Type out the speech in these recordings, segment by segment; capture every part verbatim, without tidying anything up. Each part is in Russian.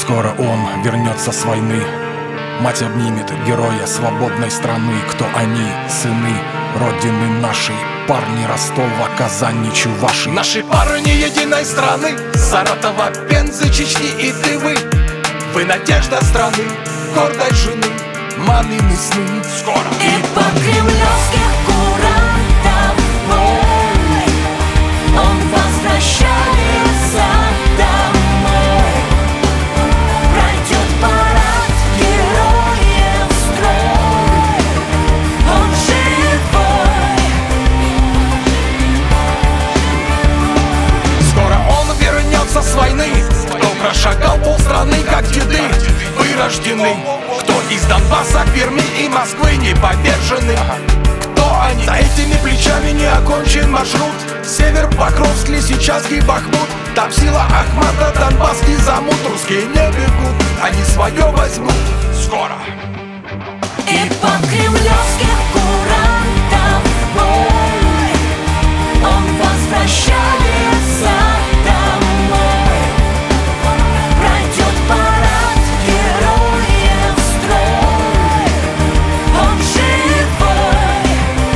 Скоро он вернется с войны, мать обнимет героя свободной страны. Кто они? Сыны Родины нашей, парни Ростова, Казани, Чуваши. Наши парни единой страны, Саратова, Пензы, Чечни и Тывы. Вы надежда страны, гордость жены, мамины сны. Скоро И по кремлевских курантов бой он возвращается домой. Пройдет парад героев строй, он живой. Скоро он вернется с войны. Кто прошагал полстраны, как деды, вы рождены. Кто из Донбасса, Перми и Москвы не повержены. Кто они? За этими плечами не окончен маршрут. Север, Покровск, Лисичанский, Бахмут. Там сила Ахмата, Донбасский замут. Русские не бегут, они свое возьмут. Скоро. И по кремлевских курантов бой он возвращается домой. Пройдет парад героев строй, он живой.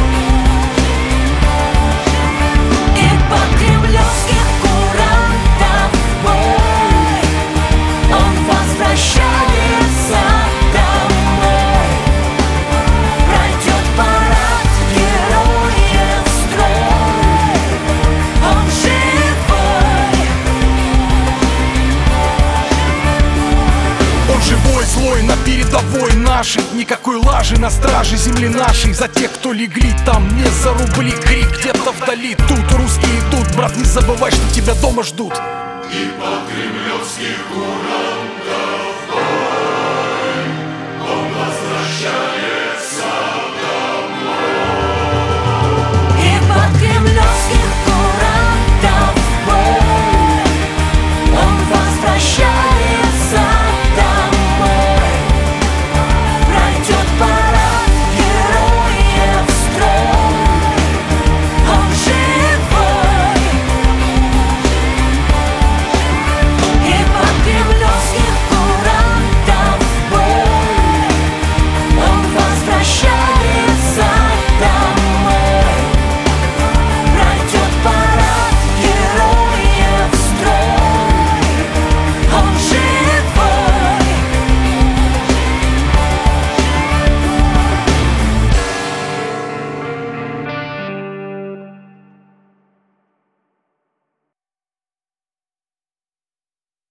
И по кремлевских курантов бой он возвращается домой. Пройдет парад героев строй, он живой. Он живой, злой, на передовой нашей. Никакой лажи на страже земли нашей. За тех, кто легли там не за рубли. Крик где-то вдали, тут русские идут. Брат, не забывай, что тебя дома ждут. И под кремлевских курантов бой он возвращается.